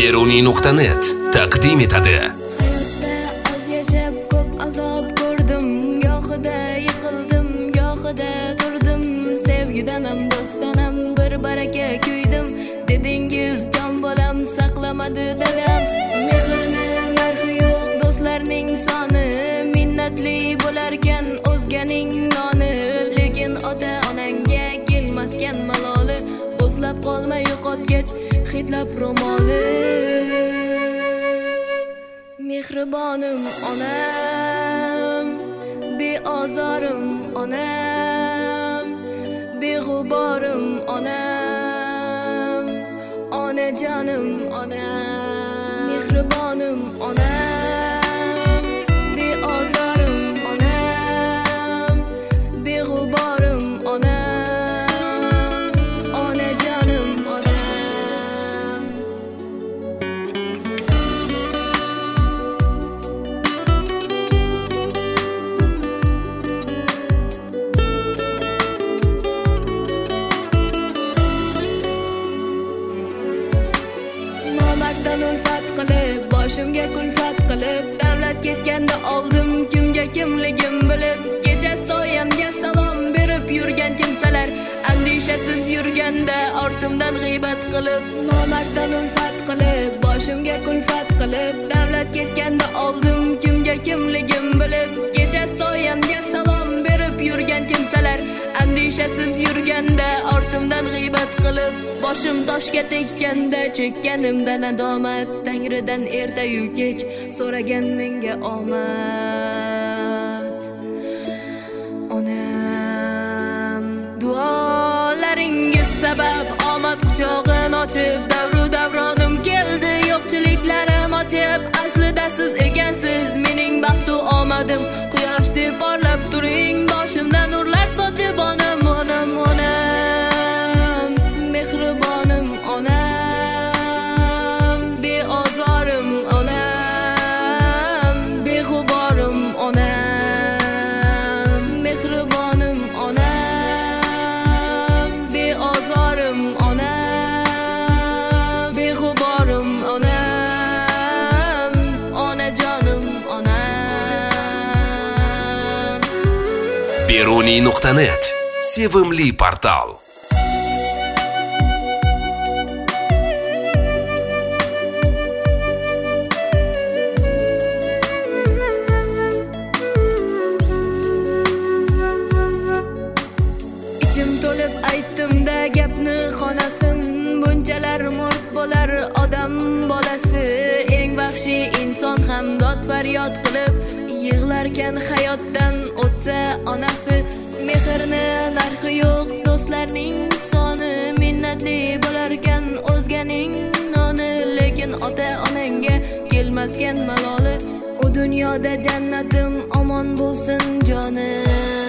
Beruniy.net taqdim etadi. Hayotda oz yashab ko'p azob ko'rdim, gohida yiqildim, gohida turdim. Sevgidan ham do'stdan ham bir baraka kuydim. Dedingiz jon bolam saqlamadi dadam. Mehrni narxi yo'q do'stlarning soni, minnatli bo'larkan o'zganing noni. Lekin ota-onangga kelmasgan maloli, do'stlab qolmay yo'qotgach hidlab ro'moli. Mehribonim onam, beozorim onam, beg'uborim onam, onajonim onam. Mehribonim onam, beozorim onam, beg'uborim onam, onajonim onam. Nomarddan ulfat qilib, boshimga kulfat qilib, davlat ketganda oldim kimga kimligim bilib. Kecha soyamga salom berib yurgan kimsalar, andishasiz yurganda ortimdan g'iybat qilib. Nomarddan ulfat qilib, boshimga kulfat qilib, davlat ketganda oldim kimga kimligim bilib. Kecha soyamga salom berib yurgan kimsalar, andishasiz yurganda ortimdan g'iybat qilib. Boshim toshga tekkanda chekkanimdan nadomat, Tangridan erta-yu kech so'ragan menga omad. Onam, duolaringiz sabab omad quchog'ini ochib, davru davronim keldi, yo'qchiliklarim o'tib. Aslida siz ekansiz mening baxtu omadim, quyoshdek porlab turing, boshimda nurlar sochib. Onam, onam, onam, mehribonim onam, beozorim onam, beg'uborim onam. Mehribonim onam, beozorim onam, beg'uborim onam, onajonim onam. Beruniy.net sevimli portal. Ichim to'lib aytdim-da gapni xonasin, bunchalar mort bo'lar odam bolasi. Eng baxshi inson ham dod faryod qilib yig'larkan hayotdan o'tsa onasi. Mehrni narxi yo'q do'stlarning soni, minnatli bo'larkan o'zganing noni. Lekin ota-onangga kelmasgan maloli, u dunyoda jannatim omon bo'lsin jonim.